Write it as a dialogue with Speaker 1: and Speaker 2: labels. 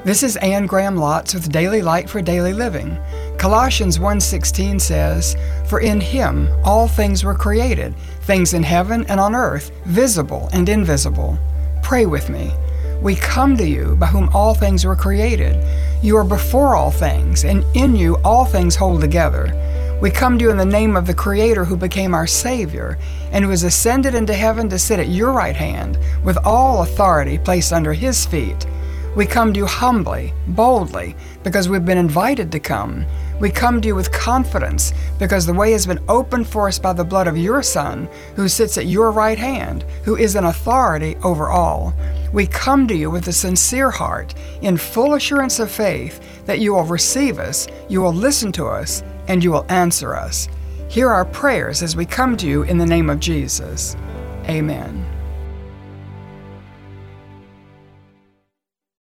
Speaker 1: This is Anne Graham Lotz with Daily Light for Daily Living. Colossians 1:16 says, "For in Him all things were created, things in heaven and on earth, visible and invisible." Pray with me. We come to you by whom all things were created. You are before all things, and in you all things hold together. We come to you in the name of the Creator who became our Savior and who has ascended into heaven to sit at your right hand with all authority placed under His feet. We come to you humbly, boldly, because we've been invited to come. We come to you with confidence because the way has been opened for us by the blood of your Son, who sits at your right hand, who is an authority over all. We come to you with a sincere heart, in full assurance of faith that you will receive us, you will listen to us, and you will answer us. Hear our prayers as we come to you in the name of Jesus. Amen.